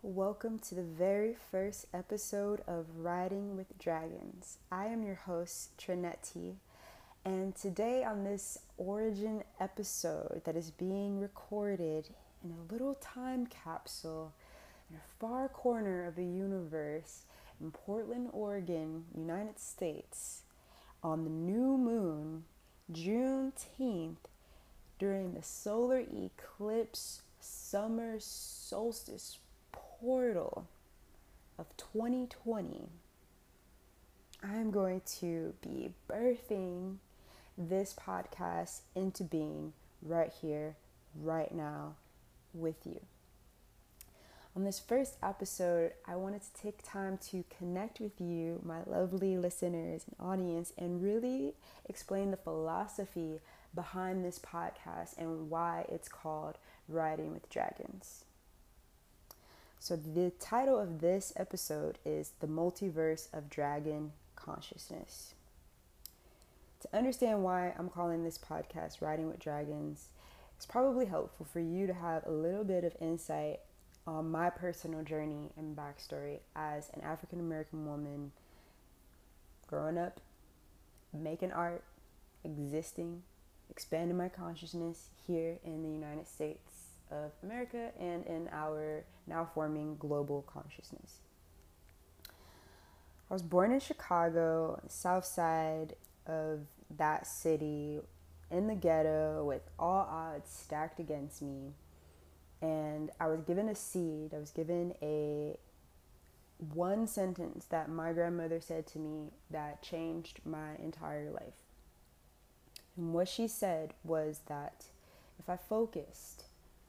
Welcome to the very first episode of Riding with Dragons. I am your host, Trinetti, and today on this origin episode that is being recorded in a little time capsule in a far corner of the universe in Portland, Oregon, United States, on the new moon, Juneteenth, during the solar eclipse summer solstice portal of 2020, I'm going to be birthing this podcast into being right here, right now, with you. On this first episode, I wanted to take time to connect with you, my lovely listeners and audience, and really explain the philosophy behind this podcast and why it's called Riding with Dragons. So the title of this episode is The Multiverse of Dragon Consciousness. To understand why I'm calling this podcast Riding with Dragons, it's probably helpful for you to have a little bit of insight on my personal journey and backstory as an African American woman growing up, making art, existing, expanding my consciousness here in the United States of America and in our now forming global consciousness. I was born in Chicago, south side of that city, in the ghetto with all odds stacked against me. And I was given a seed. I was given a one sentence that my grandmother said to me that changed my entire life. And what she said was that if I focused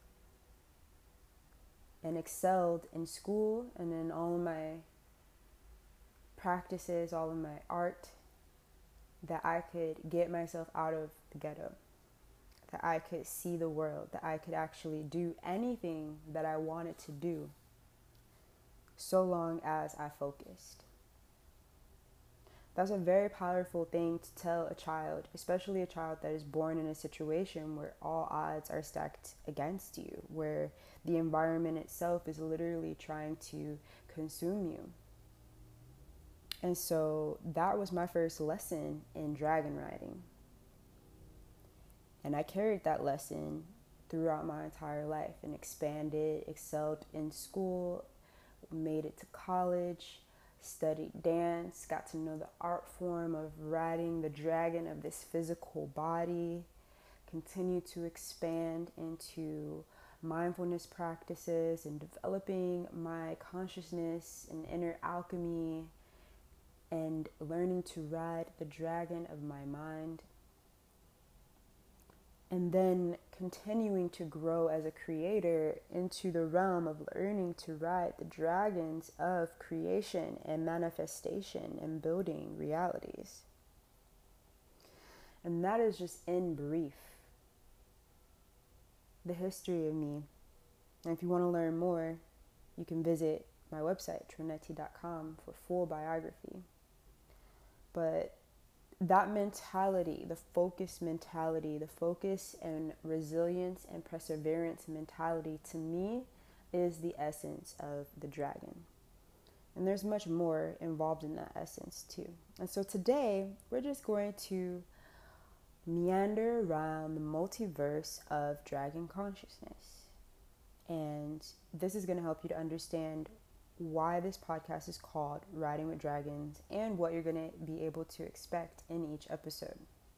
and excelled in school and in all of my practices, all of my art, that I could get myself out of the ghetto, that I could see the world, that I could actually do anything that I wanted to do, so long as I focused. That's a very powerful thing to tell a child, especially a child that is born in a situation where all odds are stacked against you, where the environment itself is literally trying to consume you. And so that was my first lesson in dragon riding. And I carried that lesson throughout my entire life and expanded, excelled in school, made it to college, studied dance, got to know the art form of riding the dragon of this physical body, continued to expand into mindfulness practices and developing my consciousness and inner alchemy and learning to ride the dragon of my mind. And then continuing to grow as a creator into the realm of learning to ride the dragons of creation and manifestation and building realities. And that is just in brief the history of me. And if you want to learn more, you can visit my website, trinetti.com, for full biography. But that mentality, the focus mentality, the focus and resilience and perseverance mentality, to me, is the essence of the dragon. And there's much more involved in that essence too. And so today, we're just going to meander around the multiverse of dragon consciousness. And this is going to help you to understand why this podcast is called Riding with Dragons and what you're going to be able to expect in each episode.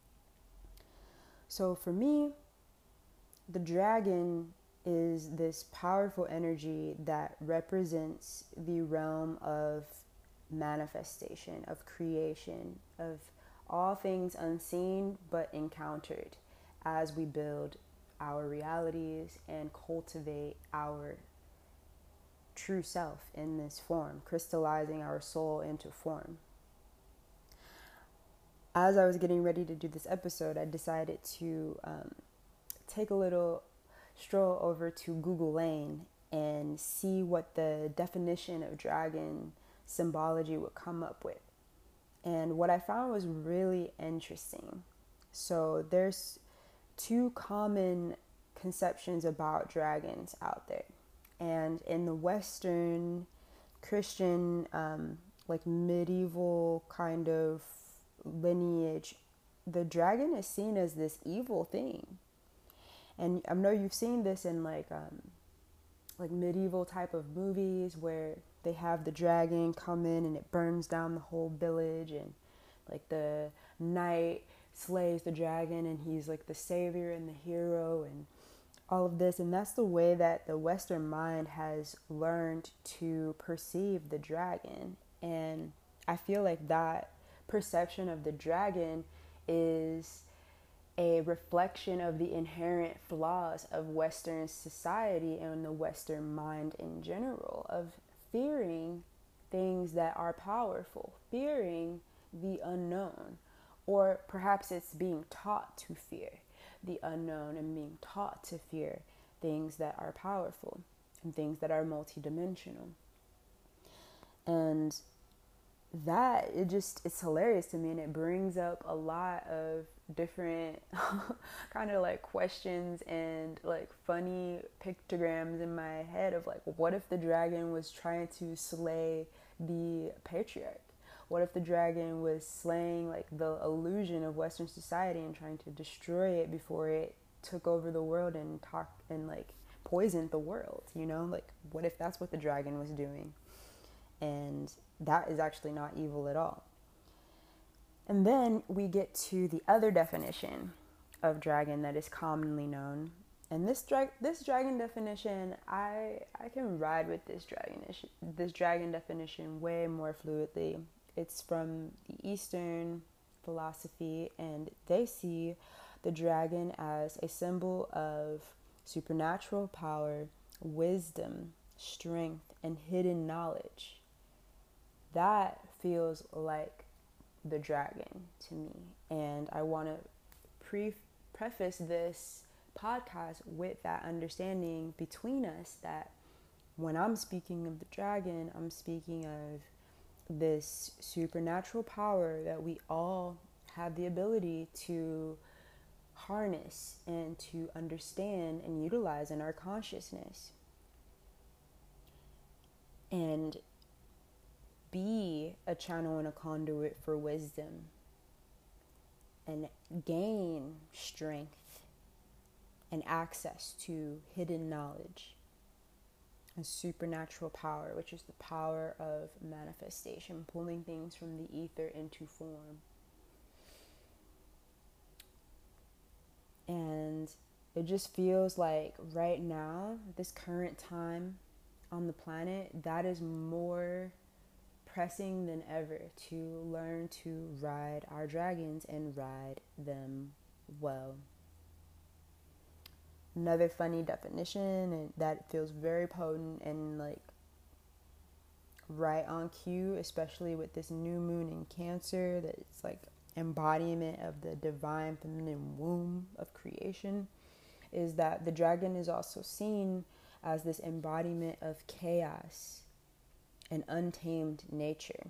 So for me, the dragon is this powerful energy that represents the realm of manifestation, of creation, of all things unseen but encountered as we build our realities and cultivate our true self in this form, crystallizing our soul into form. As I was getting ready to do this episode, I decided to take a little stroll over to Google Lane and see what the definition of dragon symbology would come up with. And what I found was really interesting. So there's two common conceptions about dragons out there. And in the Western Christian, like medieval kind of lineage, the dragon is seen as this evil thing. And I know you've seen this in like medieval type of movies where they have the dragon come in and it burns down the whole village, and like the knight slays the dragon and he's like the savior and the hero and all of this. And that's the way that the Western mind has learned to perceive the dragon. And I feel like that perception of the dragon is a reflection of the inherent flaws of Western society and the Western mind in general, of fearing things that are powerful, fearing the unknown, or perhaps it's being taught to fear the unknown and being taught to fear things that are powerful and things that are multidimensional. And that, it's hilarious to me, and it brings up a lot of different kind of like questions and like funny pictograms in my head of like, what if the dragon was trying to slay the patriarch? What if the dragon was slaying like the illusion of Western society and trying to destroy it before it took over the world and like poisoned the world, you know? Like, what if that's what the dragon was doing? And that is actually not evil at all. And then we get to the other definition of dragon that is commonly known. And this dragon definition, I can ride with this dragon definition way more fluidly. It's from the Eastern philosophy, and they see the dragon as a symbol of supernatural power, wisdom, strength, and hidden knowledge. That feels like the dragon to me. And I want to preface this podcast with that understanding between us, that when I'm speaking of the dragon, I'm speaking of this supernatural power that we all have the ability to harness and to understand and utilize in our consciousness, and be a channel and a conduit for wisdom, and gain strength and access to hidden knowledge and supernatural power, which is the power of manifestation, pulling things from the ether into form. And it just feels like right now, this current time on the planet, that is more pressing than ever to learn to ride our dragons and ride them well. Another funny definition, and that feels very potent and like right on cue, especially with this new moon in Cancer, that it's like embodiment of the divine feminine womb of creation, is that the dragon is also seen as this embodiment of chaos and untamed nature.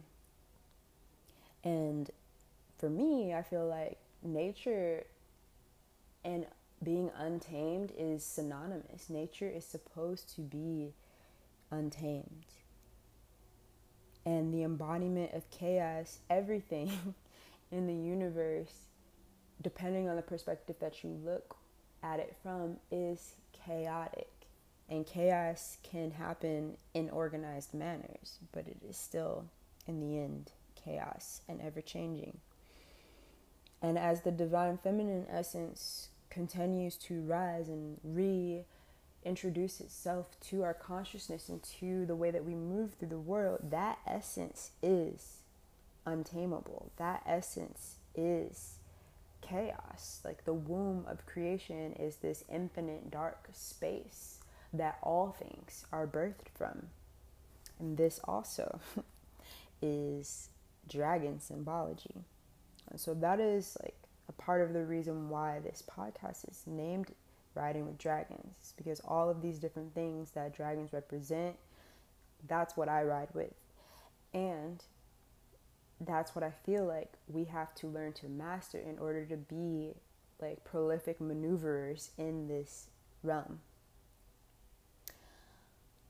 And for me, I feel like nature and being untamed is synonymous. Nature is supposed to be untamed. And the embodiment of chaos, everything in the universe, depending on the perspective that you look at it from, is chaotic. And chaos can happen in organized manners, but it is still, in the end, chaos and ever-changing. And as the divine feminine essence continues to rise and reintroduce itself to our consciousness and to the way that we move through the world, that essence is untamable. That essence is chaos. Like the womb of creation is this infinite dark space that all things are birthed from. And this also is dragon symbology. And so that is like a part of the reason why this podcast is named Riding with Dragons. It's because all of these different things that dragons represent, that's what I ride with. And that's what I feel like we have to learn to master in order to be like prolific maneuverers in this realm.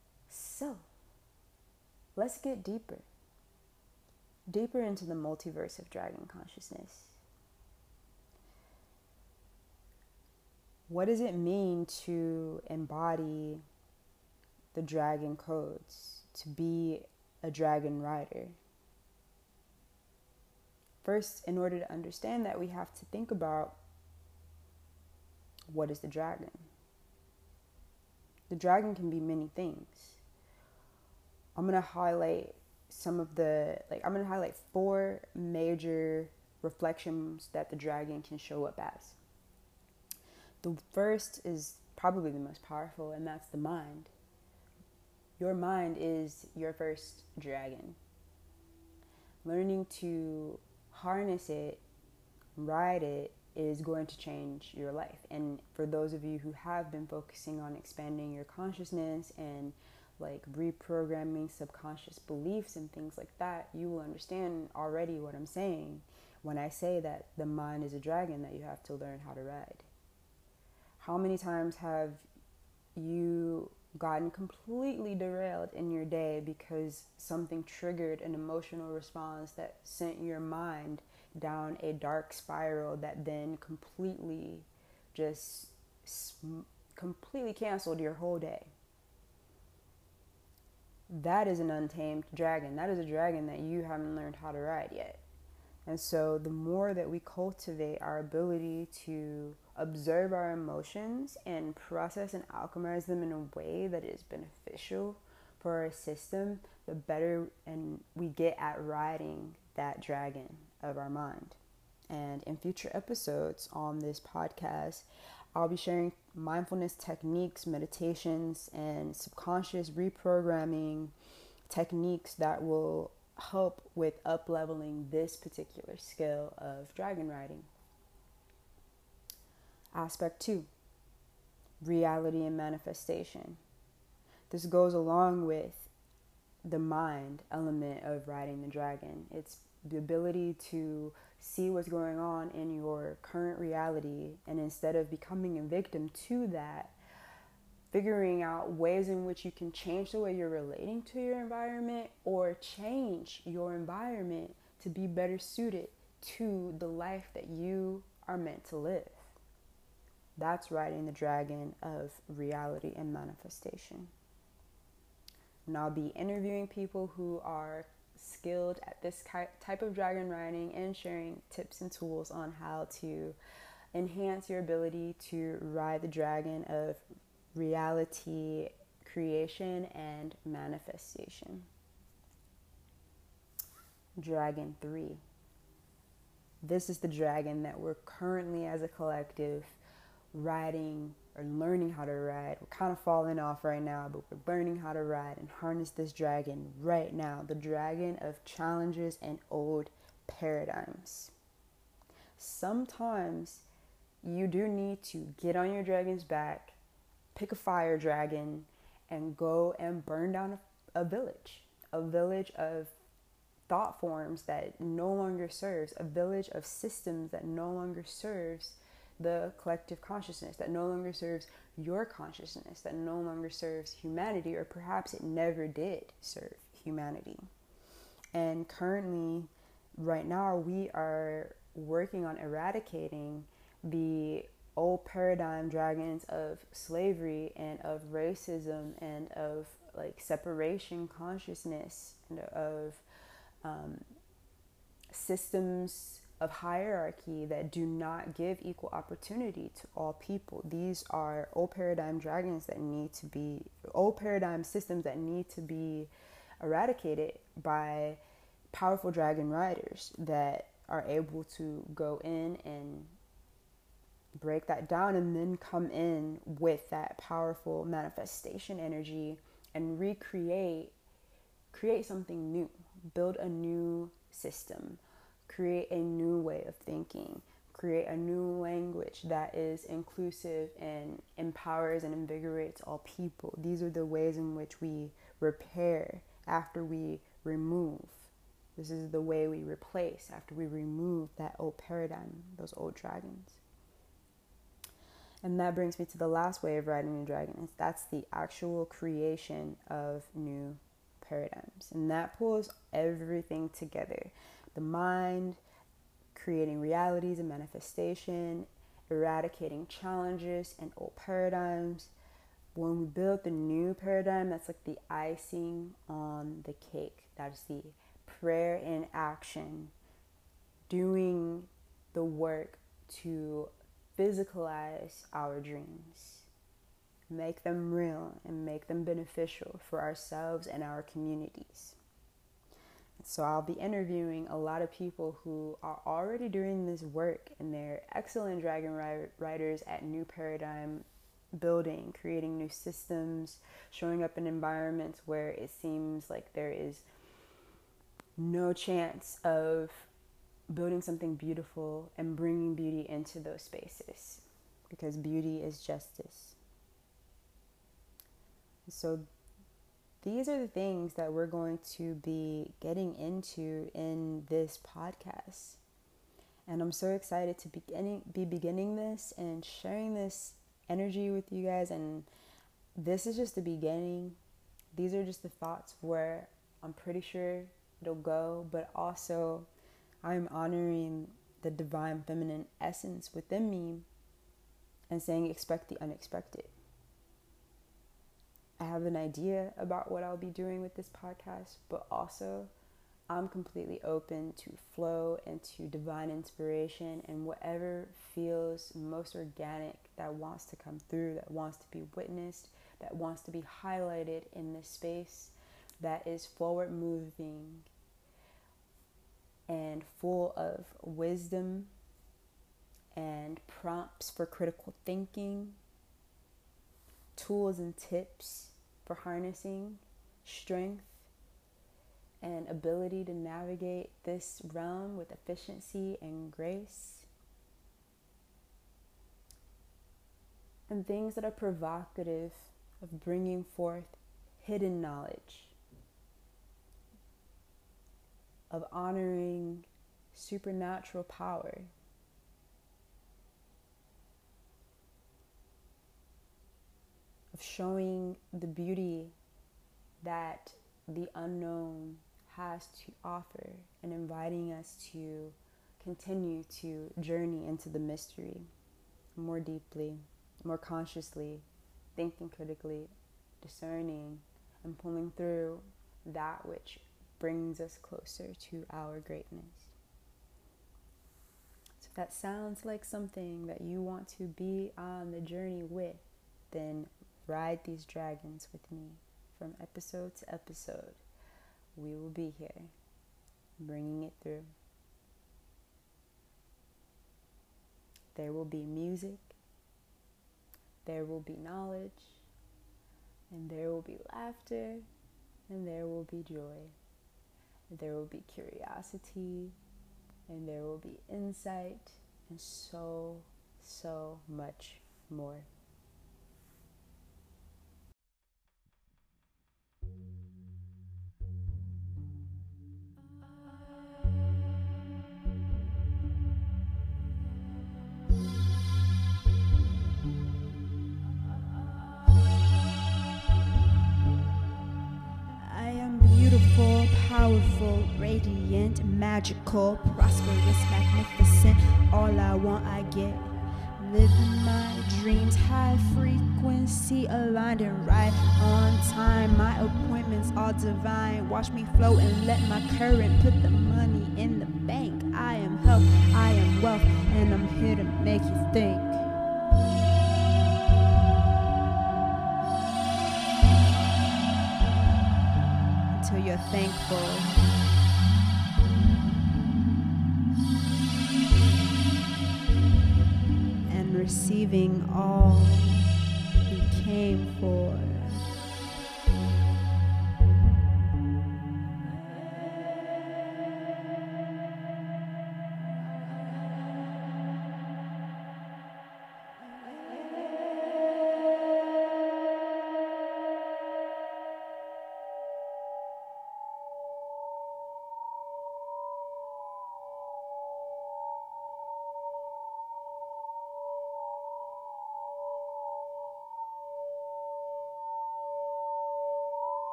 So, let's get deeper into the multiverse of dragon consciousness. What does it mean to embody the dragon codes, to be a dragon rider? First, in order to understand that, we have to think about, what is the dragon? The dragon can be many things. I'm going to highlight I'm going to highlight 4 major reflections that the dragon can show up as. The first is probably the most powerful, and that's the mind. Your mind is your first dragon. Learning to harness it, ride it, is going to change your life. And for those of you who have been focusing on expanding your consciousness and reprogramming subconscious beliefs and things like that, you will understand already what I'm saying when I say that the mind is a dragon that you have to learn how to ride. How many times have you gotten completely derailed in your day because something triggered an emotional response that sent your mind down a dark spiral that then completely canceled your whole day? That is an untamed dragon. That is a dragon that you haven't learned how to ride yet. And so the more that we cultivate our ability to observe our emotions and process and alchemize them in a way that is beneficial for our system, the better and we get at riding that dragon of our mind. And in future episodes on this podcast, I'll be sharing mindfulness techniques, meditations, and subconscious reprogramming techniques that will help with up-leveling this particular skill of dragon riding. Aspect 2, reality and manifestation. This goes along with the mind element of riding the dragon. It's the ability to see what's going on in your current reality, and instead of becoming a victim to that, figuring out ways in which you can change the way you're relating to your environment, or change your environment to be better suited to the life that you are meant to live. That's riding the dragon of reality and manifestation. And I'll be interviewing people who are skilled at this type of dragon riding and sharing tips and tools on how to enhance your ability to ride the dragon of reality creation and manifestation. Dragon 3. This is the dragon that we're currently, as a collective, riding or learning how to ride. We're kind of falling off right now, but we're learning how to ride and harness this dragon right now. The dragon of challenges and old paradigms. Sometimes you do need to get on your dragon's back, pick a fire dragon, and go and burn down a village of thought forms that no longer serves, a village of systems that no longer serves the collective consciousness, that no longer serves your consciousness, that no longer serves humanity, or perhaps it never did serve humanity. And currently, right now, we are working on eradicating the old paradigm dragons of slavery and of racism and of separation consciousness and of systems of hierarchy that do not give equal opportunity to all people. These are old paradigm dragons that need to be, old paradigm systems that need to be eradicated by powerful dragon riders that are able to go in and break that down, and then come in with that powerful manifestation energy and create something new, build a new system, create a new way of thinking, create a new language that is inclusive and empowers and invigorates all people. These are the ways in which we repair after we remove. This is the way we replace after we remove that old paradigm, those old dragons. And that brings me to the last way of riding a dragon. That's the actual creation of new paradigms. And that pulls everything together. The mind, creating realities and manifestation, eradicating challenges and old paradigms. When we build the new paradigm, that's like the icing on the cake. That's the prayer in action, doing the work to physicalize our dreams, make them real and make them beneficial for ourselves and our communities. So I'll be interviewing a lot of people who are already doing this work, and they're excellent dragon riders at new paradigm building, creating new systems, showing up in environments where it seems like there is no chance of building something beautiful and bringing beauty into those spaces, because beauty is justice. So these are the things that we're going to be getting into in this podcast. And I'm so excited to be beginning this and sharing this energy with you guys. And this is just the beginning. These are just the thoughts where I'm pretty sure it'll go, but also I'm honoring the divine feminine essence within me and saying expect the unexpected. I have an idea about what I'll be doing with this podcast, but also I'm completely open to flow and to divine inspiration and whatever feels most organic that wants to come through, that wants to be witnessed, that wants to be highlighted in this space, that is forward moving and full of wisdom and prompts for critical thinking, tools and tips for harnessing strength and ability to navigate this realm with efficiency and grace, and things that are provocative of bringing forth hidden knowledge, of honoring supernatural power, of showing the beauty that the unknown has to offer, and inviting us to continue to journey into the mystery more deeply, more consciously, thinking critically, discerning, and pulling through that which brings us closer to our greatness. So if that sounds like something that you want to be on the journey with, then ride these dragons with me from episode to episode. We will be here, bringing it through. There will be music, there will be knowledge, and there will be laughter, and there will be joy. There will be curiosity, and there will be insight, and so, so much more. Beautiful, powerful, radiant, magical, prosperous, magnificent. All I want, I get. Living my dreams, high frequency, aligned and right on time. My appointments all divine. Watch me flow and let my current put the money in the bank. I am health, I am wealth, and I'm here to make you think. Until you're thankful. And receiving all you came for.